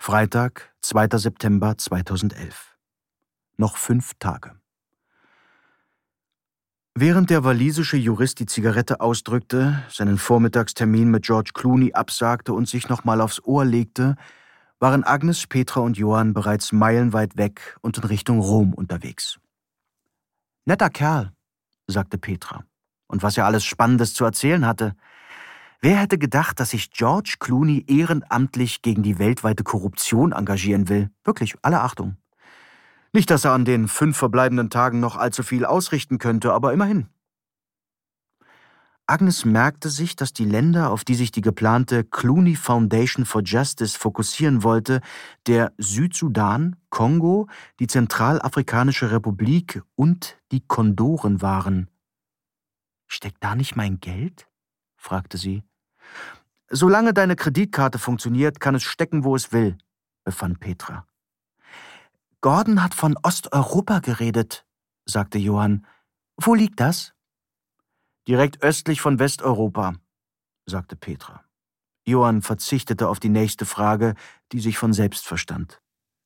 Freitag, 2. September 2011. Noch 5 Tage. Während der walisische Jurist die Zigarette ausdrückte, seinen Vormittagstermin mit George Clooney absagte und sich nochmal aufs Ohr legte, waren Agnes, Petra und Johann bereits meilenweit weg und in Richtung Rom unterwegs. »Netter Kerl«, sagte Petra. Und was er alles Spannendes zu erzählen hatte. Wer hätte gedacht, dass sich George Clooney ehrenamtlich gegen die weltweite Korruption engagieren will? Wirklich, alle Achtung. Nicht, dass er an den 5 verbleibenden Tagen noch allzu viel ausrichten könnte, aber immerhin. Agnes merkte sich, dass die Länder, auf die sich die geplante Clooney Foundation for Justice fokussieren wollte, der Südsudan, Kongo, die Zentralafrikanische Republik und die Kondoren waren. »Steckt da nicht mein Geld?« fragte sie. »Solange deine Kreditkarte funktioniert, kann es stecken, wo es will«, befand Petra. »Gordon hat von Osteuropa geredet«, sagte Johann. »Wo liegt das?« »Direkt östlich von Westeuropa«, sagte Petra. Johann verzichtete auf die nächste Frage, die sich von selbst verstand.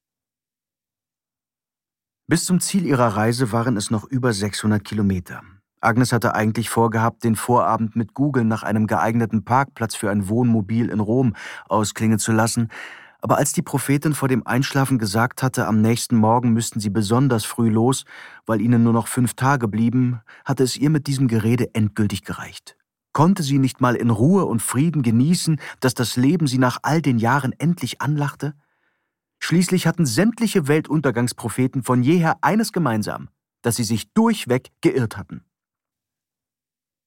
Bis zum Ziel ihrer Reise waren es noch über 600 Kilometer. Agnes hatte eigentlich vorgehabt, den Vorabend mit Google nach einem geeigneten Parkplatz für ein Wohnmobil in Rom ausklingen zu lassen, aber als die Prophetin vor dem Einschlafen gesagt hatte, am nächsten Morgen müssten sie besonders früh los, weil ihnen nur noch 5 Tage blieben, hatte es ihr mit diesem Gerede endgültig gereicht. Konnte sie nicht mal in Ruhe und Frieden genießen, dass das Leben sie nach all den Jahren endlich anlachte? Schließlich hatten sämtliche Weltuntergangspropheten von jeher eines gemeinsam, dass sie sich durchweg geirrt hatten.